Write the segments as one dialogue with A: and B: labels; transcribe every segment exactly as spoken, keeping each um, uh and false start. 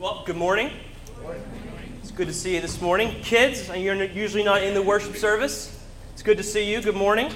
A: Well, good morning. It's good to see you this morning. Kids, you're usually not in the worship service. It's good to see you. Good morning.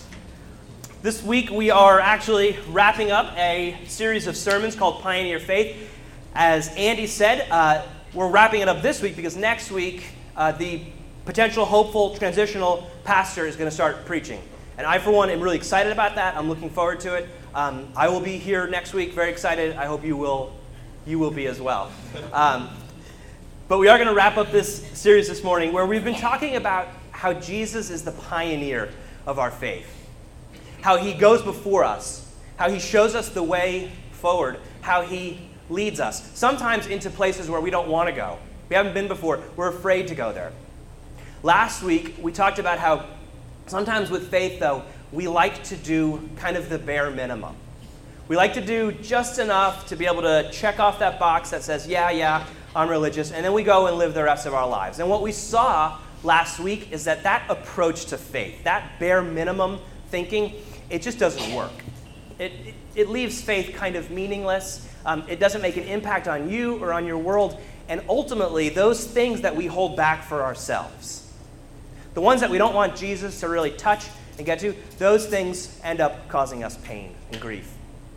A: This week we are actually wrapping up a series of sermons called Pioneer Faith. As Andy said, uh, we're wrapping it up this week because next week uh, the potential hopeful transitional pastor is going to start preaching. And I, for one, am really excited about that. I'm looking forward to it. Um, I will be here next week, very excited. I hope you will you will be as well. Um, but we are going to wrap up this series this morning where we've been talking about how Jesus is the pioneer of our faith, how he goes before us, how he shows us the way forward, how he leads us, sometimes into places where we don't want to go. We haven't been before. We're afraid to go there. Last week, we talked about how sometimes with faith, though, we like to do kind of the bare minimum. We like to do just enough to be able to check off that box that says, yeah, yeah, I'm religious, and then we go and live the rest of our lives. And what we saw last week is that that approach to faith, that bare minimum thinking, it just doesn't work. It, it, it leaves faith kind of meaningless. Um, it doesn't make an impact on you or on your world. And ultimately, those things that we hold back for ourselves, the ones that we don't want Jesus to really touch and get to, those things end up causing us pain and grief.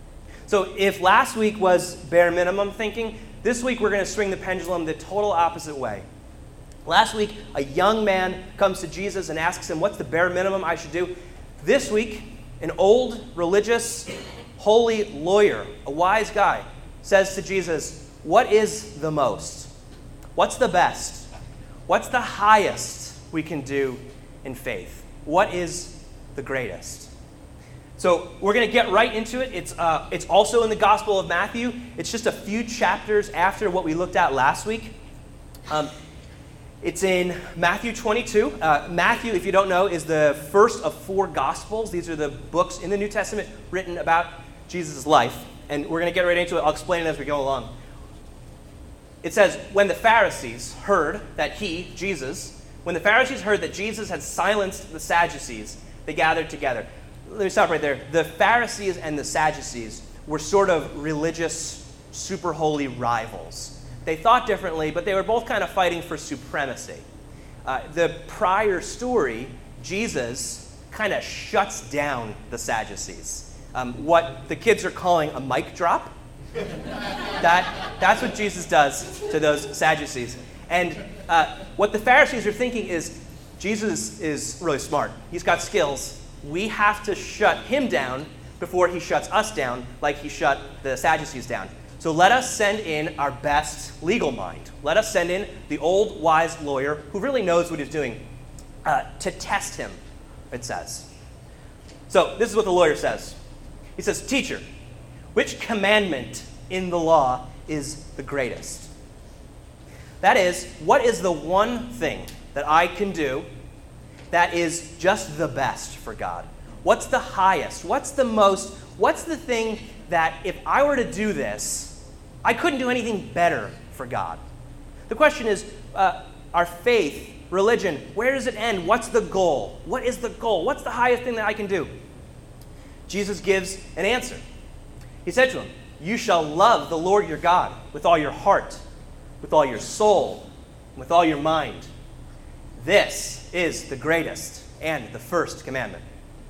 A: So if last week was bare minimum thinking, this week we're going to swing the pendulum the total opposite way. Last week, a young man comes to Jesus and asks him, what's the bare minimum I should do? This week, an old, religious, holy lawyer, a wise guy, says to Jesus, what is the most? What's the best? What's the highest we can do in faith? What is the greatest? So we're going to get right into it. It's uh, it's also in the Gospel of Matthew. It's just a few chapters after what we looked at last week. Um, it's in Matthew twenty-two. Uh, Matthew, if you don't know, is the first of four Gospels. These are the books in the New Testament written about Jesus' life. And we're going to get right into it. I'll explain it as we go along. It says, when the Pharisees heard that he, Jesus, when the Pharisees heard that Jesus had silenced the Sadducees, they gathered together. Let me stop right there. The Pharisees and the Sadducees were sort of religious, super holy rivals. They thought differently, but they were both kind of fighting for supremacy. Uh, the prior story, Jesus kind of shuts down the Sadducees. Um, what the kids are calling a mic drop. that, that's what Jesus does to those Sadducees. And uh, what the Pharisees are thinking is, Jesus is really smart. He's got skills. We have to shut him down before he shuts us down like he shut the Sadducees down. So let us send in our best legal mind. Let us send in the old wise lawyer who really knows what he's doing uh, to test him, it says. So this is what the lawyer says. He says, teacher, which commandment in the law is the greatest? That is, what is the one thing that I can do that is just the best for God? What's the highest? What's the most? What's the thing that if I were to do this, I couldn't do anything better for God? The question is, uh, our faith, religion, where does it end? What's the goal? What is the goal? What's the highest thing that I can do? Jesus gives an answer. He said to him, you shall love the Lord your God with all your heart, with all your soul, with all your mind. This is the greatest and the first commandment.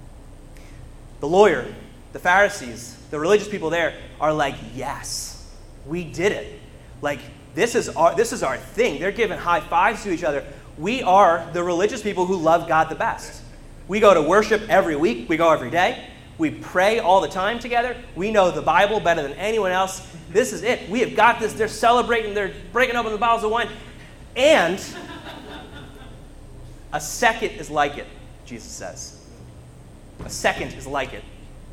A: The lawyer, the Pharisees, the religious people there are like, yes, we did it. Like, this is our this is our thing. They're giving high fives to each other. We are the religious people who love God the best. We go to worship every week. We go every day. We pray all the time together. We know the Bible better than anyone else. This is it. We have got this. They're celebrating. They're breaking open the bottles of wine. And a second is like it, Jesus says. A second is like it.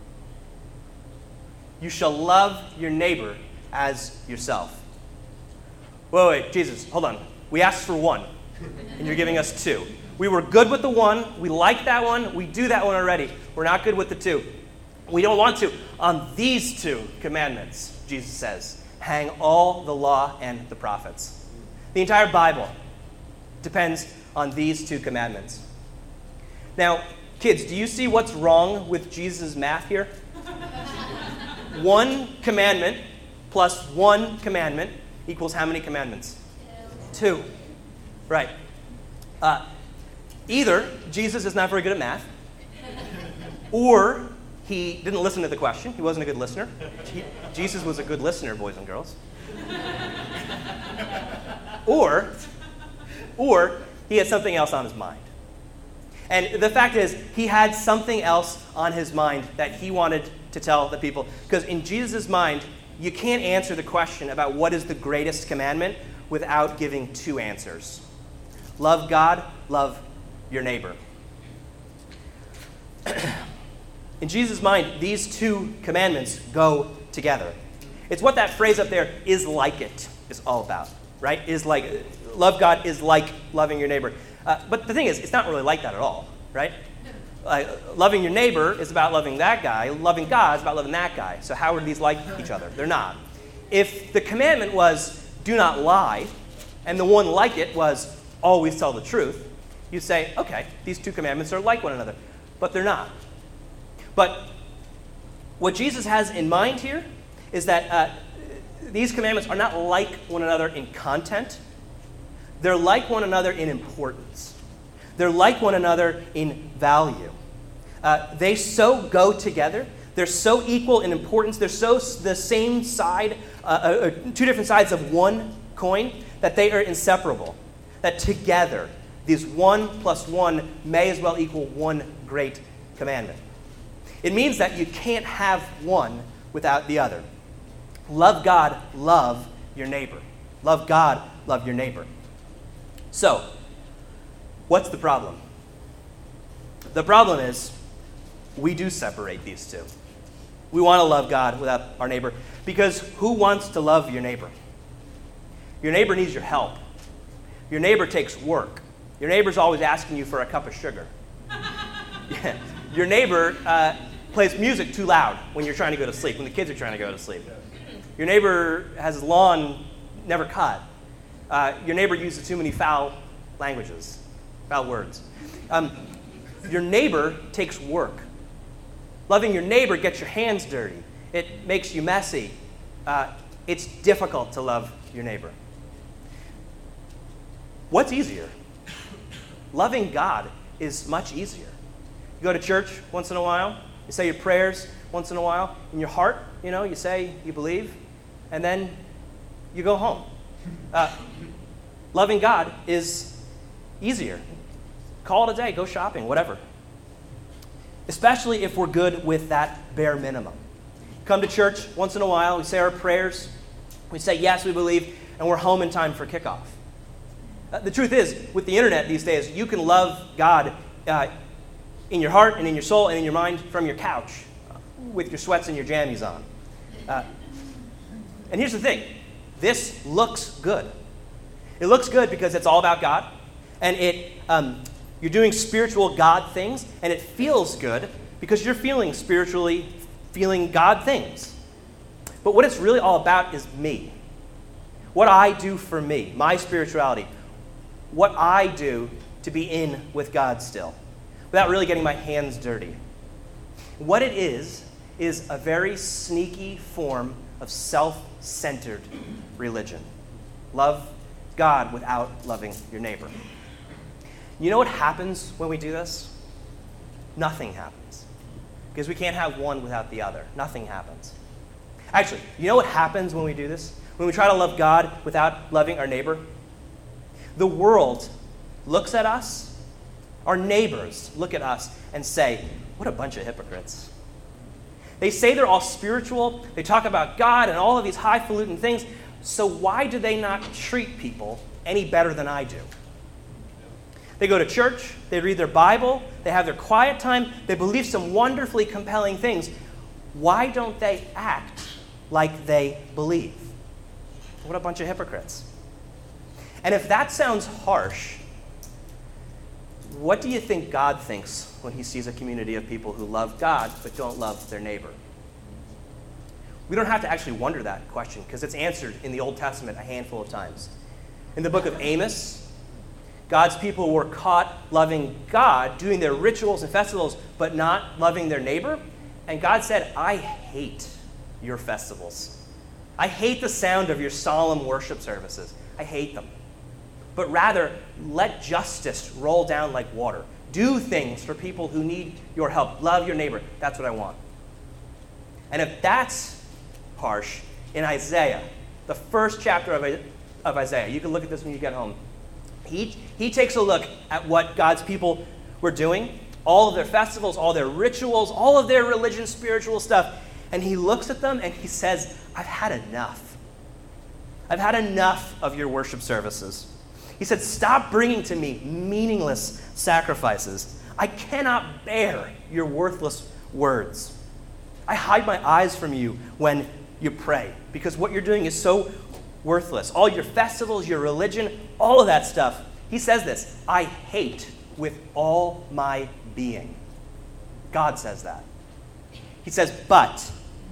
A: You shall love your neighbor as yourself. Wait, wait, Jesus, hold on. We asked for one, and you're giving us two. We were good with the one. We like that one. We do that one already. We're not good with the two. We don't want to. On these two commandments, Jesus says, hang all the law and the prophets. The entire Bible depends on these two commandments. Now, kids, do you see what's wrong with Jesus' math here? One commandment plus one commandment equals how many commandments? Two. Two. Right. Uh, either Jesus is not very good at math, or he didn't listen to the question. He wasn't a good listener. He, Jesus was a good listener, boys and girls. Or, or he had something else on his mind. And the fact is, he had something else on his mind that he wanted to tell the people. Because in Jesus' mind, you can't answer the question about what is the greatest commandment without giving two answers. Love God, love your neighbor. In Jesus' mind, these two commandments go together. It's what that phrase up there, is like it, is all about, right? Is like, love God is like loving your neighbor. Uh, but the thing is, it's not really like that at all, right? Uh, loving your neighbor is about loving that guy. Loving God is about loving that guy. So how are these like each other? They're not. If the commandment was, do not lie, and the one like it was, always tell the truth, you say, okay, these two commandments are like one another. But they're not. But what Jesus has in mind here is that uh, these commandments are not like one another in content. They're like one another in importance. They're like one another in value. Uh, they so go together. They're so equal in importance. They're so the same side, uh, uh, two different sides of one coin, that they are inseparable. That together, these one plus one may as well equal one great commandment. It means that you can't have one without the other. Love God, love your neighbor. Love God, love your neighbor. So, what's the problem? The problem is we do separate these two. We want to love God without our neighbor because who wants to love your neighbor? Your neighbor needs your help. Your neighbor takes work. Your neighbor's always asking you for a cup of sugar. Yeah. Your neighbor uh, plays music too loud when you're trying to go to sleep, when the kids are trying to go to sleep. Your neighbor has his lawn never cut. Uh, your neighbor uses too many foul languages, foul words. Um, your neighbor takes work. Loving your neighbor gets your hands dirty. It makes you messy. Uh, it's difficult to love your neighbor. What's easier? Loving God is much easier. You go to church once in a while. You say your prayers once in a while. In your heart, you know, you say you believe. And then you go home. Uh, loving God is easier. Call it a day. Go shopping, whatever. Especially if we're good with that bare minimum. Come to church once in a while. We say our prayers. We say, yes, we believe. And we're home in time for kickoff. Uh, the truth is, with the internet these days, you can love God uh, in your heart and in your soul and in your mind from your couch uh, with your sweats and your jammies on. Uh, and here's the thing. This looks good. It looks good because it's all about God. And it um, you're doing spiritual God things. And it feels good because you're feeling spiritually, feeling God things. But what it's really all about is me. What I do for me, my spirituality. What I do to be in with God still, without really getting my hands dirty. What it is, is a very sneaky form of self-centered religion. Love God without loving your neighbor. You know what happens when we do this? Nothing happens. Because we can't have one without the other. Nothing happens. Actually, you know what happens when we do this? When we try to love God without loving our neighbor? The world looks at us, our neighbors look at us and say, what a bunch of hypocrites. They say they're all spiritual, they talk about God and all of these highfalutin things, so why do they not treat people any better than I do? They go to church, they read their Bible, they have their quiet time, they believe some wonderfully compelling things. Why don't they act like they believe? What a bunch of hypocrites. And if that sounds harsh, what do you think God thinks when he sees a community of people who love God but don't love their neighbor? We don't have to actually wonder that question because it's answered in the Old Testament a handful of times. In the book of Amos, God's people were caught loving God, doing their rituals and festivals, but not loving their neighbor. And God said, I hate your festivals. I hate the sound of your solemn worship services. I hate them. But rather, let justice roll down like water. Do things for people who need your help. Love your neighbor. That's what I want. And if that's harsh, in Isaiah, the first chapter of, of Isaiah, you can look at this when you get home. He, he takes a look at what God's people were doing, all of their festivals, all their rituals, all of their religion, spiritual stuff, and he looks at them and he says, I've had enough. I've had enough of your worship services. He said, stop bringing to me meaningless sacrifices. I cannot bear your worthless words. I hide my eyes from you when you pray, because what you're doing is so worthless. All your festivals, your religion, all of that stuff. He says this, I hate with all my being. God says that. He says, but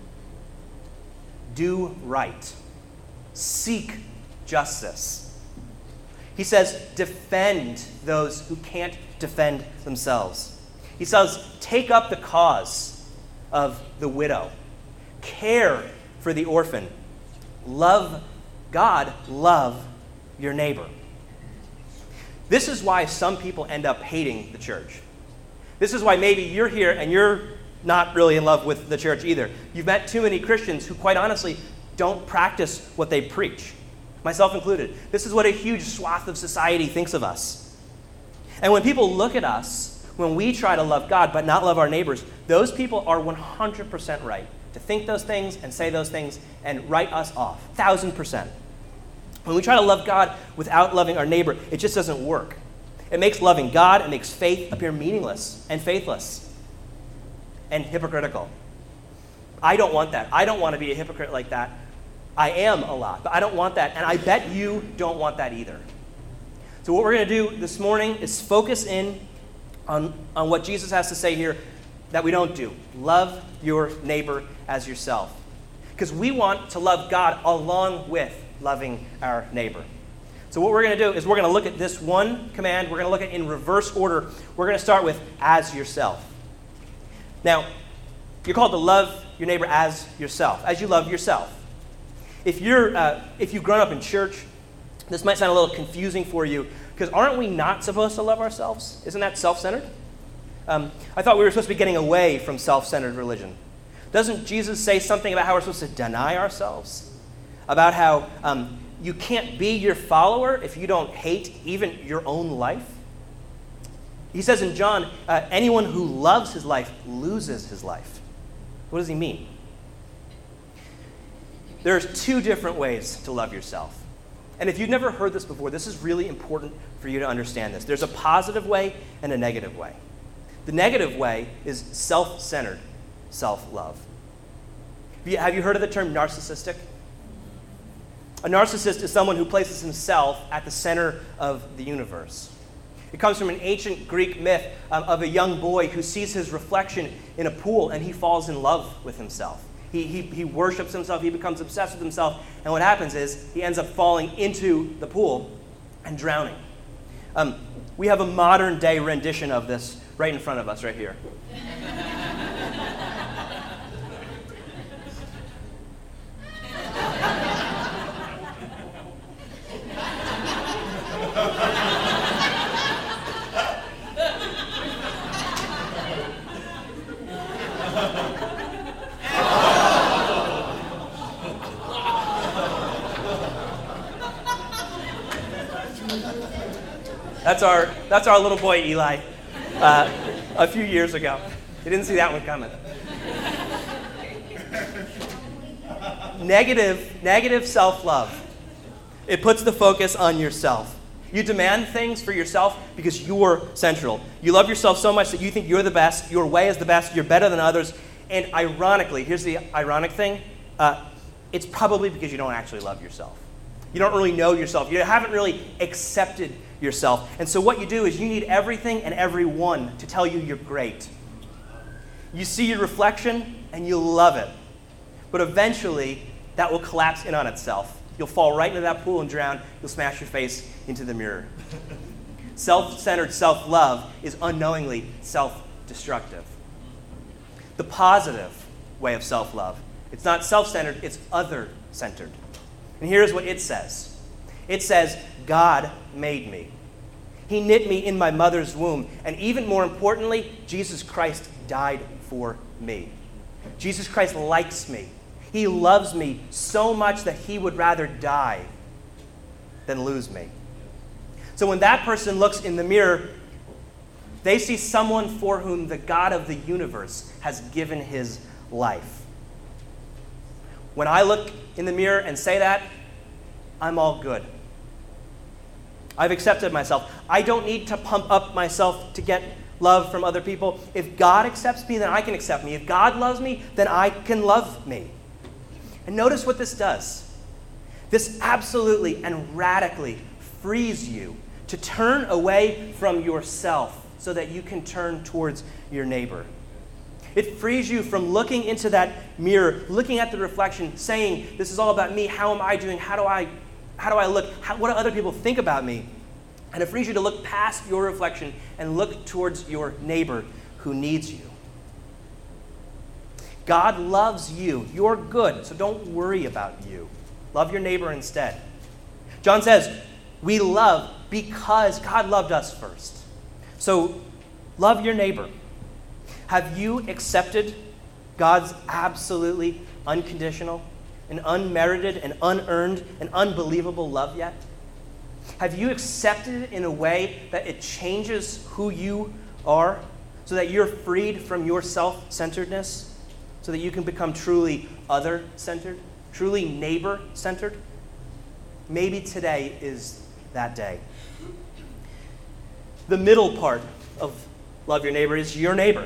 A: do right. Seek justice. He says, defend those who can't defend themselves. He says, take up the cause of the widow. Care for the orphan. Love God. Love your neighbor. This is why some people end up hating the church. This is why maybe you're here and you're not really in love with the church either. You've met too many Christians who, quite honestly, don't practice what they preach, myself included. This is what a huge swath of society thinks of us. And when people look at us, when we try to love God but not love our neighbors, those people are one hundred percent right to think those things and say those things and write us off, one thousand percent. When we try to love God without loving our neighbor, it just doesn't work. It makes loving God, it makes faith appear meaningless and faithless and hypocritical. I don't want that. I don't want to be a hypocrite like that. I am a lot, but I don't want that, and I bet you don't want that either. So what we're going to do this morning is focus in on, on what Jesus has to say here that we don't do. Love your neighbor as yourself. Because we want to love God along with loving our neighbor. So what we're going to do is we're going to look at this one command. We're going to look at it in reverse order. We're going to start with as yourself. Now, you're called to love your neighbor as yourself, as you love yourself. If you're, uh, if you've grown up in church, this might sound a little confusing for you, because aren't we not supposed to love ourselves? Isn't that self-centered? Um, I thought we were supposed to be getting away from self-centered religion. Doesn't Jesus say something about how we're supposed to deny ourselves? About how um, you can't be your follower if you don't hate even your own life? He says in John, uh, anyone who loves his life loses his life. What does he mean? There's two different ways to love yourself. And if you've never heard this before, this is really important for you to understand this. There's a positive way and a negative way. The negative way is self-centered self-love. Have you heard of the term narcissistic? A narcissist is someone who places himself at the center of the universe. It comes from an ancient Greek myth um, of a young boy who sees his reflection in a pool and he falls in love with himself. He, he, he worships himself, he becomes obsessed with himself, and what happens is he ends up falling into the pool and drowning. Um, we have a modern day rendition of this right in front of us, right here. That's our, that's our little boy, Eli, uh, a few years ago. He didn't see that one coming. Negative, negative self-love. It puts the focus on yourself. You demand things for yourself because you're central. You love yourself so much that you think you're the best, your way is the best, you're better than others. And ironically, here's the ironic thing, uh, it's probably because you don't actually love yourself. You don't really know yourself. You haven't really accepted yourself. And so what you do is you need everything and everyone to tell you you're great. You see your reflection and you love it. But eventually, that will collapse in on itself. You'll fall right into that pool and drown. You'll smash your face into the mirror. Self-centered self-love is unknowingly self-destructive. The positive way of self-love, it's not self-centered, it's other centered. And here's what it says. It says, God made me. He knit me in my mother's womb. And even more importantly, Jesus Christ died for me. Jesus Christ likes me. He loves me so much that he would rather die than lose me. So when that person looks in the mirror, they see someone for whom the God of the universe has given his life. When I look in the mirror and say that, I'm all good. I've accepted myself. I don't need to pump up myself to get love from other people. If God accepts me, then I can accept me. If God loves me, then I can love me. And notice what this does. This absolutely and radically frees you to turn away from yourself so that you can turn towards your neighbor. It frees you from looking into that mirror, looking at the reflection, saying, this is all about me. How am I doing? How do I, how do I look? How, what do other people think about me? And it frees you to look past your reflection and look towards your neighbor who needs you. God loves you. You're good, so don't worry about you. Love your neighbor instead. John says, we love because God loved us first. So love your neighbor. Have you accepted God's absolutely unconditional and unmerited and unearned and unbelievable love yet? Have you accepted it in a way that it changes who you are so that you're freed from your self-centeredness, so that you can become truly other-centered, truly neighbor-centered? Maybe today is that day. The middle part of love your neighbor is your neighbor.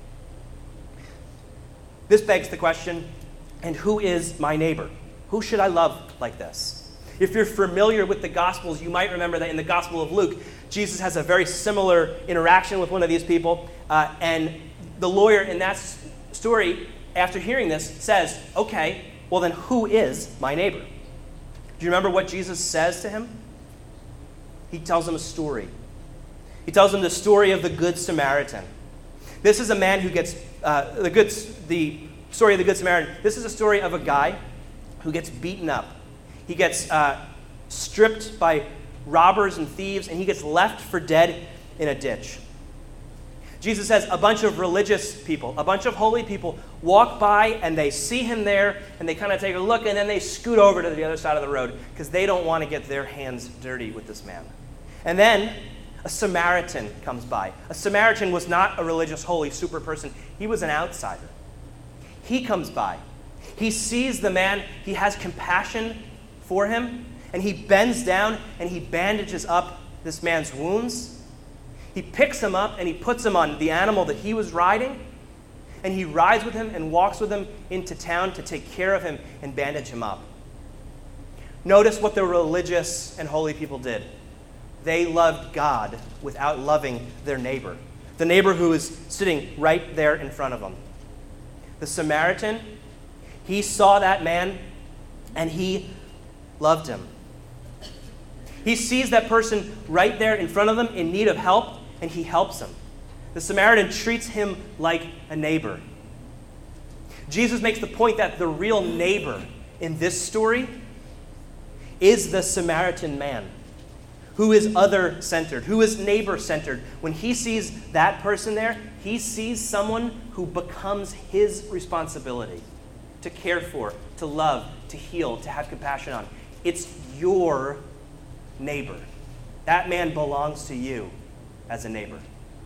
A: This begs the question, and who is my neighbor? Who should I love like this? If you're familiar with the Gospels, you might remember that in the Gospel of Luke, Jesus has a very similar interaction with one of these people, uh, and the lawyer in that s- story, after hearing this, says, okay, well then who is my neighbor? Do you remember what Jesus says to him? He tells him a story. He tells him the story of the Good Samaritan. This is a man who gets, uh, the good, the story of the Good Samaritan, this is a story of a guy who gets beaten up. He gets uh, stripped by robbers and thieves, and he gets left for dead in a ditch. Jesus says a bunch of religious people, a bunch of holy people walk by and they see him there and they kind of take a look and then they scoot over to the other side of the road because they don't want to get their hands dirty with this man. And then a Samaritan comes by. A Samaritan was not a religious, holy, super person. He was an outsider. He comes by. He sees the man. He has compassion for him, and he bends down and he bandages up this man's wounds. He picks him up and he puts him on the animal that he was riding, and he rides with him and walks with him into town to take care of him and bandage him up. Notice what the religious and holy people did. They loved God without loving their neighbor, the neighbor who is sitting right there in front of them. The Samaritan, he saw that man and he loved him. He sees that person right there in front of them in need of help, and he helps him. The Samaritan treats him like a neighbor. Jesus makes the point that the real neighbor in this story is the Samaritan man, who is other-centered, who is neighbor-centered. When he sees that person there, he sees someone who becomes his responsibility to care for, to love, to heal, to have compassion on. It's your neighbor. That man belongs to you as a neighbor.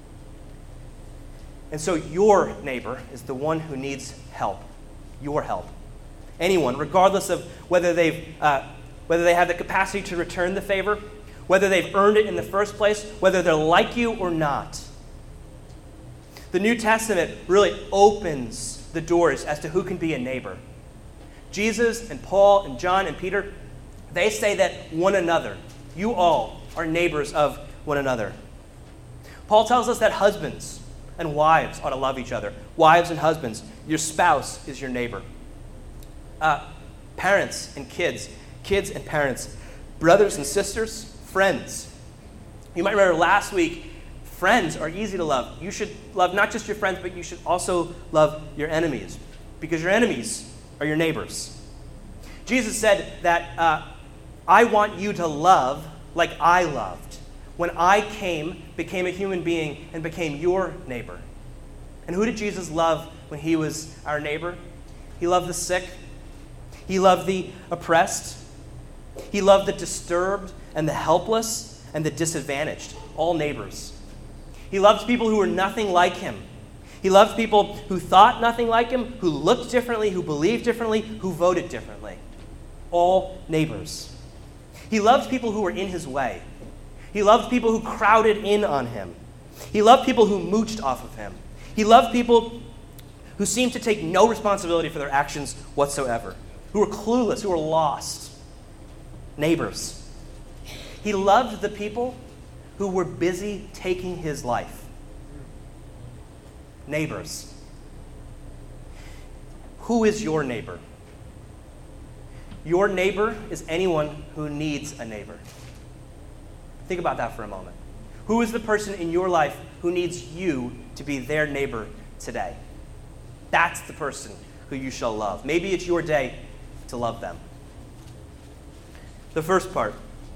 A: And so your neighbor is the one who needs help, your help. Anyone, regardless of whether they've uh, whether they have the capacity to return the favor, whether they've earned it in the first place, whether they're like you or not. The New Testament really opens the doors as to who can be a neighbor. Jesus and Paul and John and Peter, they say that one another, you all, are neighbors of one another. Paul tells us that husbands and wives ought to love each other. Wives and husbands, your spouse is your neighbor. Uh, parents and kids, kids and parents, brothers and sisters, friends. You might remember last week, friends are easy to love. You should love not just your friends, but you should also love your enemies, because your enemies are your neighbors. Jesus said that uh, I want you to love like I loved when I came, became a human being, and became your neighbor. And who did Jesus love when he was our neighbor? He loved the sick. He loved the oppressed. He loved the disturbed and the helpless and the disadvantaged, all neighbors. He loved people who were nothing like him. He loved people who thought nothing like him, who looked differently, who believed differently, who voted differently. All neighbors. He loved people who were in his way. He loved people who crowded in on him. He loved people who mooched off of him. He loved people who seemed to take no responsibility for their actions whatsoever, who were clueless, who were lost. Neighbors. He loved the people who were busy taking his life. Neighbors. Who is your neighbor? Your neighbor is anyone who needs a neighbor. Think about that for a moment. Who is the person in your life who needs you to be their neighbor today? That's the person who you shall love. Maybe it's your day to love them. The first part,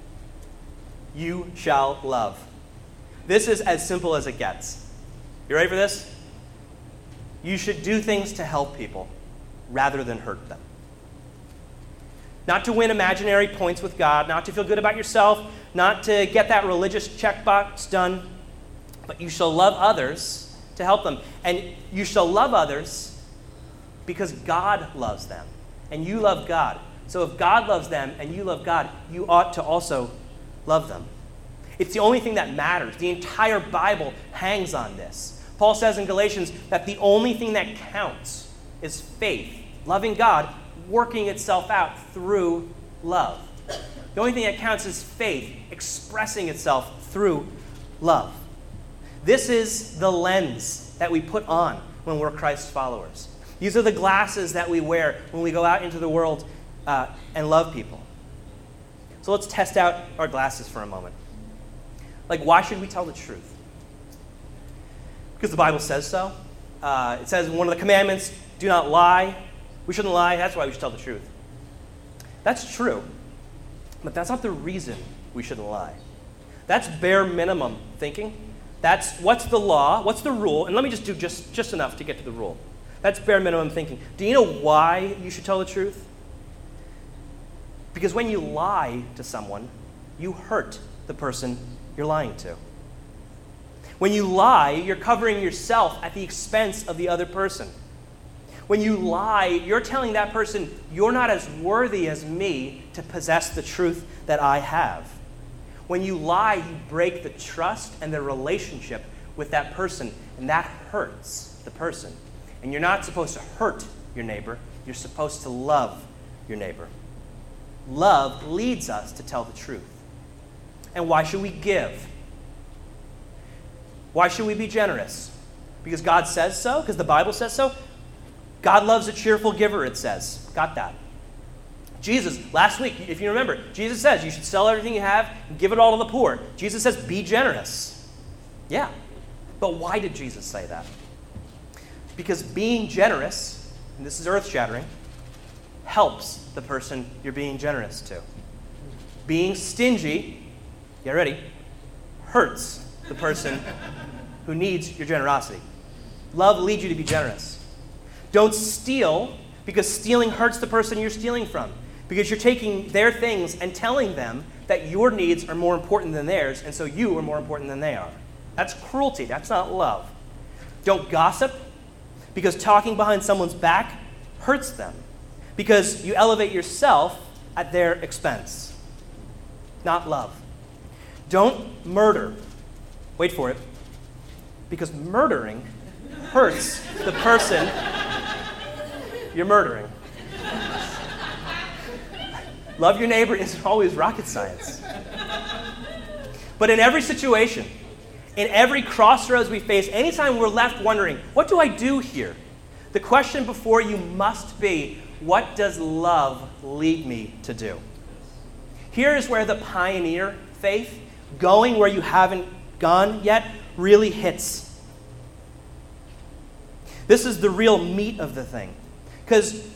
A: you shall love. This is as simple as it gets. You ready for this? You should do things to help people rather than hurt them. Not to win imaginary points with God, not to feel good about yourself, not to get that religious checkbox done, but you shall love others to help them. And you shall love others because God loves them, and you love God. So if God loves them and you love God, you ought to also love them. It's the only thing that matters. The entire Bible hangs on this. Paul says in Galatians that the only thing that counts is faith, loving God, working itself out through love. The only thing that counts is faith, expressing itself through love. This is the lens that we put on when we're Christ's followers. These are the glasses that we wear when we go out into the world uh, and love people. So let's test out our glasses for a moment. Like, why should we tell the truth? Because the Bible says so. Uh, it says in one of the commandments, do not lie. We shouldn't lie. That's why we should tell the truth. That's true. But that's not the reason we shouldn't lie. That's bare minimum thinking. That's what's the law, what's the rule, and let me just do just, just enough to get to the rule. That's bare minimum thinking. Do you know why you should tell the truth? Because when you lie to someone, you hurt the person you're lying to. When you lie, you're covering yourself at the expense of the other person. When you lie, you're telling that person, you're not as worthy as me to possess the truth that I have. When you lie, you break the trust and the relationship with that person, and that hurts the person. And you're not supposed to hurt your neighbor. You're supposed to love your neighbor. Love leads us to tell the truth. And why should we give? Why should we be generous? Because God says so? Because the Bible says so? God loves a cheerful giver, it says. Got that. Jesus, last week, if you remember, Jesus says you should sell everything you have and give it all to the poor. Jesus says be generous. Yeah. But why did Jesus say that? Because being generous, and this is earth-shattering, helps the person you're being generous to. Being stingy, get ready, hurts the person who needs your generosity. Love leads you to be generous. Don't steal, because stealing hurts the person you're stealing from. Because you're taking their things and telling them that your needs are more important than theirs, and so you are more important than they are. That's cruelty. That's not love. Don't gossip, because talking behind someone's back hurts them. Because you elevate yourself at their expense. Not love. Don't murder. Wait for it. Because murdering hurts the person you're murdering. Love your neighbor isn't always rocket science. But in every situation, in every crossroads we face, anytime we're left wondering, what do I do here? The question before you must be, what does love lead me to do? Here is where the pioneer faith, going where you haven't gone yet, really hits. This is the real meat of the thing. Because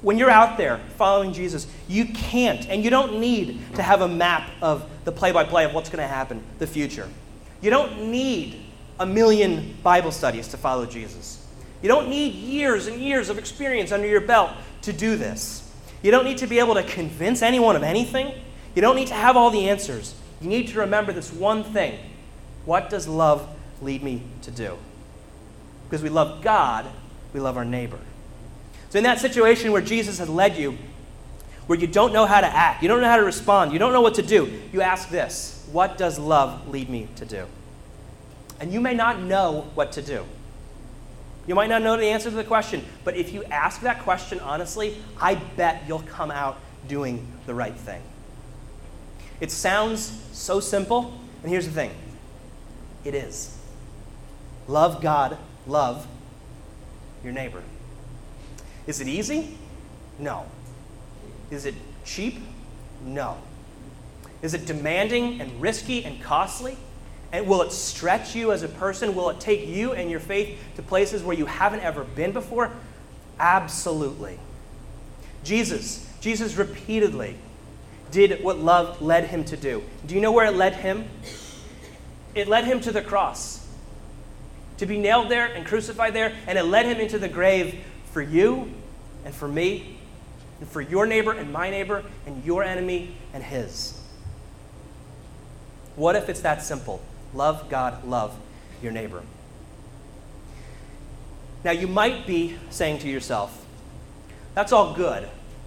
A: When you're out there following Jesus, you can't and you don't need to have a map of the play-by-play of what's going to happen, the future. You don't need a million Bible studies to follow Jesus. You don't need years and years of experience under your belt to do this. You don't need to be able to convince anyone of anything. You don't need to have all the answers. You need to remember this one thing. What does love lead me to do? Because we love God, we love our neighbor. So in that situation where Jesus has led you, where you don't know how to act, you don't know how to respond, you don't know what to do, you ask this: what does love lead me to do? And you may not know what to do. You might not know the answer to the question, but if you ask that question honestly, I bet you'll come out doing the right thing. It sounds so simple, and here's the thing. It is. Love God, love your neighbor. Is it easy? No. Is it cheap? No. Is it demanding and risky and costly? And will it stretch you as a person? Will it take you and your faith to places where you haven't ever been before? Absolutely. Jesus, Jesus repeatedly did what love led him to do. Do you know where it led him? It led him to the cross, to be nailed there and crucified there, and it led him into the grave for you and for me and for your neighbor and my neighbor and your enemy and his. What if it's that simple? Love God, love your neighbor. Now you might be saying to yourself, that's all good.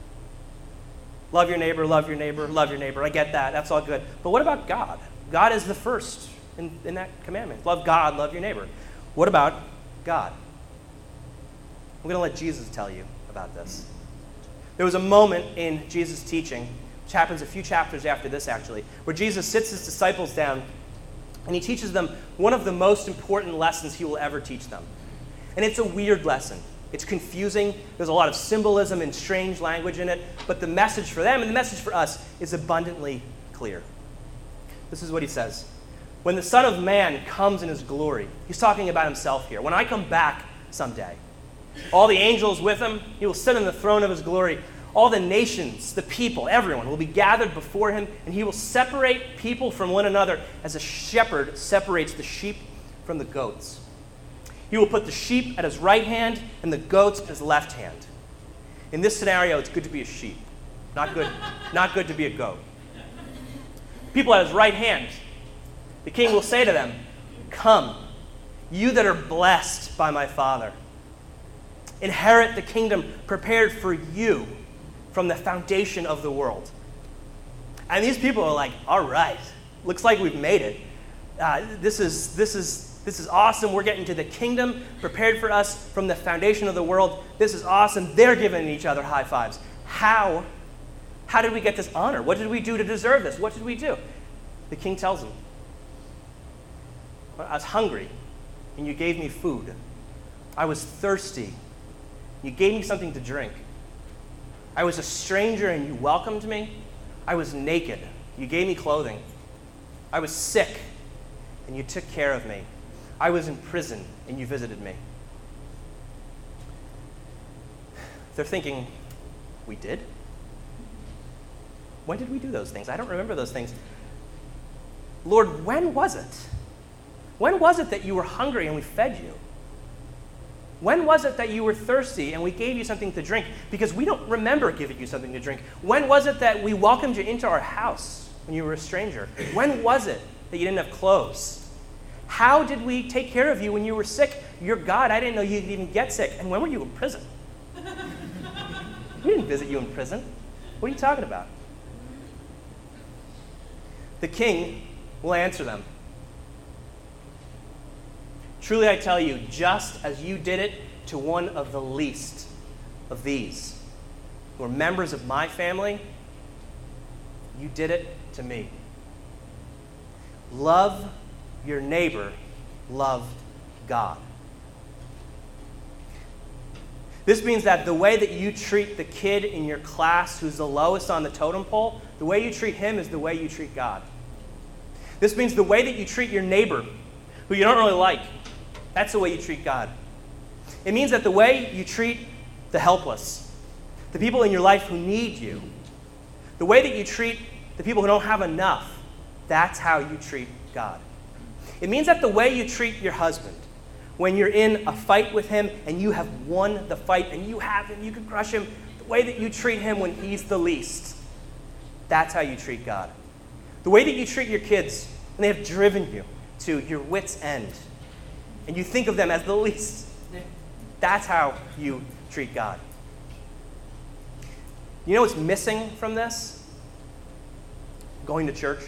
A: Love your neighbor, love your neighbor, love your neighbor. I get that. That's all good. But what about God? God is the first in, in that commandment. Love God, love your neighbor. What about God? I'm going to let Jesus tell you about this. There was a moment in Jesus' teaching, which happens a few chapters after this actually, where Jesus sits his disciples down and he teaches them one of the most important lessons he will ever teach them. And it's a weird lesson. It's confusing. There's a lot of symbolism and strange language in it, but the message for them and the message for us is abundantly clear. This is what he says. When the Son of Man comes in his glory, he's talking about himself here. When I come back someday, all the angels with him, he will sit on the throne of his glory. All the nations, the people, everyone will be gathered before him, and he will separate people from one another as a shepherd separates the sheep from the goats. He will put the sheep at his right hand and the goats at his left hand. In this scenario, it's good to be a sheep, not good, not good to be a goat. People at his right hand, the king will say to them, "Come, you that are blessed by my Father. Inherit the kingdom prepared for you from the foundation of the world." And these people are like, all right, looks like we've made it. Uh, this is this is this is awesome. We're getting to the kingdom prepared for us from the foundation of the world. This is awesome. They're giving each other high fives. How? How did we get this honor? What did we do to deserve this? What did we do? The king tells them, I was hungry, and you gave me food. I was thirsty. You gave me something to drink. I was a stranger and you welcomed me. I was naked. You gave me clothing. I was sick and you took care of me. I was in prison and you visited me. They're thinking, we did? When did we do those things? I don't remember those things. Lord, when was it? When was it that you were hungry and we fed you? When was it that you were thirsty and we gave you something to drink? Because we don't remember giving you something to drink. When was it that we welcomed you into our house when you were a stranger? When was it that you didn't have clothes? How did we take care of you when you were sick? You're God. I didn't know you could even get sick. And when were you in prison? We didn't visit you in prison. What are you talking about? The king will answer them. Truly I tell you, just as you did it to one of the least of these, who are members of my family, you did it to me. Love your neighbor, love God. This means that the way that you treat the kid in your class who's the lowest on the totem pole, the way you treat him is the way you treat God. This means the way that you treat your neighbor, who you don't really like, that's the way you treat God. It means that the way you treat the helpless, the people in your life who need you, the way that you treat the people who don't have enough, that's how you treat God. It means that the way you treat your husband, when you're in a fight with him and you have won the fight and you have him, you can crush him, the way that you treat him when he's the least, that's how you treat God. The way that you treat your kids when they have driven you to your wit's end and you think of them as the least, that's how you treat God. You know what's missing from this? Going to church,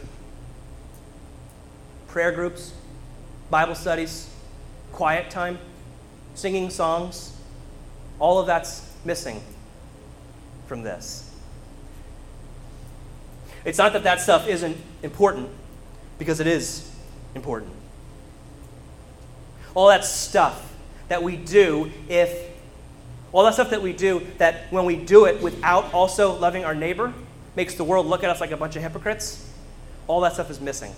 A: prayer groups, Bible studies, quiet time, singing songs. All of that's missing from this. It's not that that stuff isn't important, because it is important. All that stuff that we do, if all that stuff that we do, that when we do it without also loving our neighbor, makes the world look at us like a bunch of hypocrites, all that stuff is missing.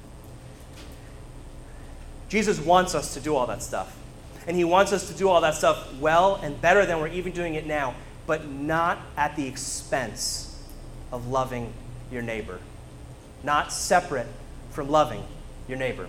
A: Jesus wants us to do all that stuff. And he wants us to do all that stuff well and better than we're even doing it now, but not at the expense of loving your neighbor. Not separate from loving your neighbor.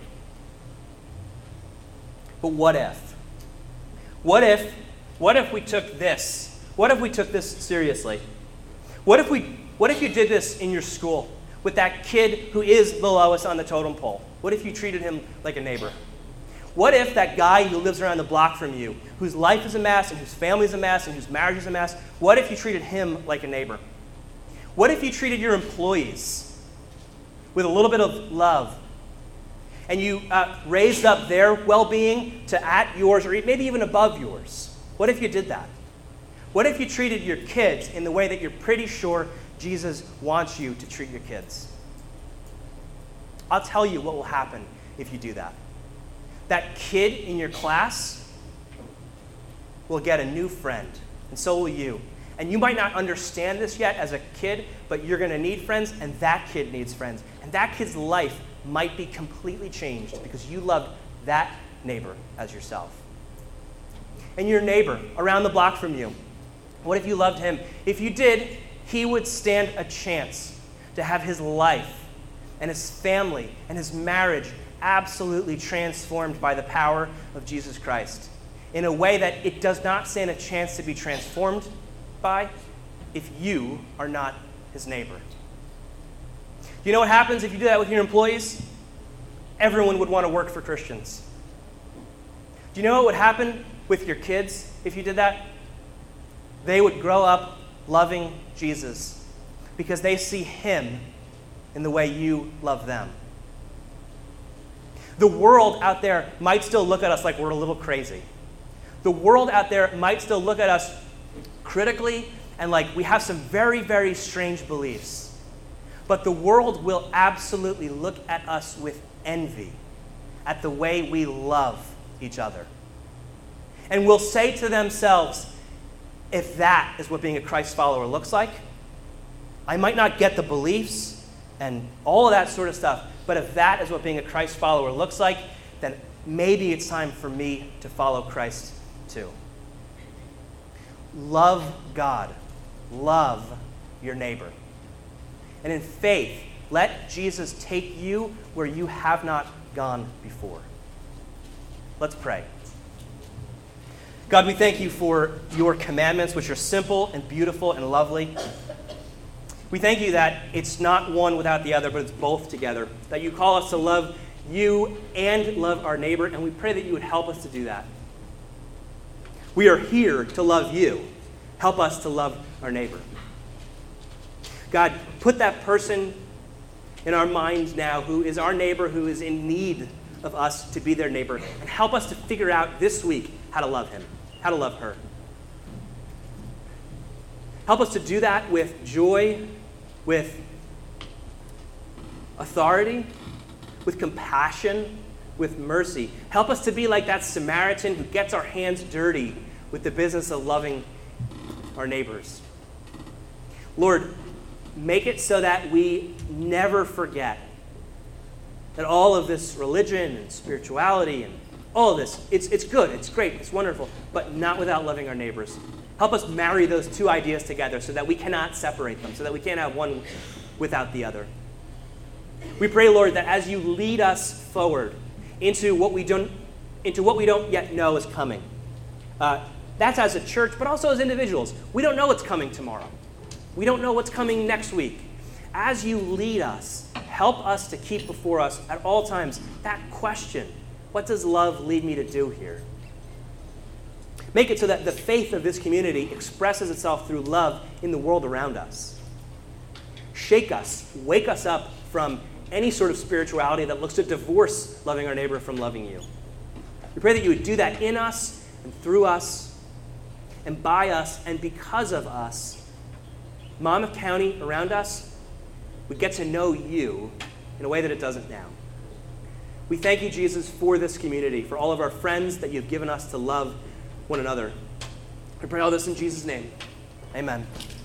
A: But what if? What if, what if we took this? What if we took this seriously? What if we, what if you did this in your school with that kid who is the lowest on the totem pole? What if you treated him like a neighbor? What if that guy who lives around the block from you, whose life is a mess and whose family is a mess and whose marriage is a mess, what if you treated him like a neighbor? What if you treated your employees with a little bit of love and you uh, raised up their well-being to at yours or maybe even above yours? What if you did that? What if you treated your kids in the way that you're pretty sure Jesus wants you to treat your kids? I'll tell you what will happen if you do that. That kid in your class will get a new friend, and so will you. And you might not understand this yet as a kid, but you're going to need friends, and that kid needs friends. And that kid's life might be completely changed because you loved that neighbor as yourself. And your neighbor around the block from you, what if you loved him? If you did, he would stand a chance to have his life and his family and his marriage absolutely transformed by the power of Jesus Christ in a way that it does not stand a chance to be transformed by if you are not his neighbor. You know what happens if you do that with your employees? Everyone would want to work for Christians. Do you know what would happen with your kids if you did that? They would grow up loving Jesus because they see him in the way you love them. The world out there might still look at us like we're a little crazy. The world out there might still look at us critically and like we have some very, very strange beliefs. But the world will absolutely look at us with envy at the way we love each other. And will say to themselves, if that is what being a Christ follower looks like, I might not get the beliefs and all of that sort of stuff, but if that is what being a Christ follower looks like, then maybe it's time for me to follow Christ too. Love God. Love your neighbor. And in faith, let Jesus take you where you have not gone before. Let's pray. God, we thank you for your commandments, which are simple and beautiful and lovely. We thank you that it's not one without the other, but it's both together. That you call us to love you and love our neighbor, and we pray that you would help us to do that. We are here to love you. Help us to love our neighbor. God, put that person in our minds now who is our neighbor, who is in need of us to be their neighbor, and help us to figure out this week how to love him, how to love her. Help us to do that with joy, with authority, with compassion, with mercy. Help us to be like that Samaritan who gets our hands dirty with the business of loving our neighbors. Lord, make it so that we never forget that all of this religion and spirituality and all of this, it's, it's good, it's great, it's wonderful, but not without loving our neighbors. Help us marry those two ideas together so that we cannot separate them, so that we can't have one without the other. We pray, Lord, that as you lead us forward into what we don't, into what we don't yet know is coming, uh, that's as a church, but also as individuals. We don't know what's coming tomorrow. We don't know what's coming next week. As you lead us, help us to keep before us at all times that question, what does love lead me to do here? Make it so that the faith of this community expresses itself through love in the world around us. Shake us, wake us up from any sort of spirituality that looks to divorce loving our neighbor from loving you. We pray that you would do that in us and through us and by us and because of us. Monmouth County around us would get to know you in a way that it doesn't now. We thank you, Jesus, for this community, for all of our friends that you've given us to love one another. We pray all this in Jesus' name. Amen.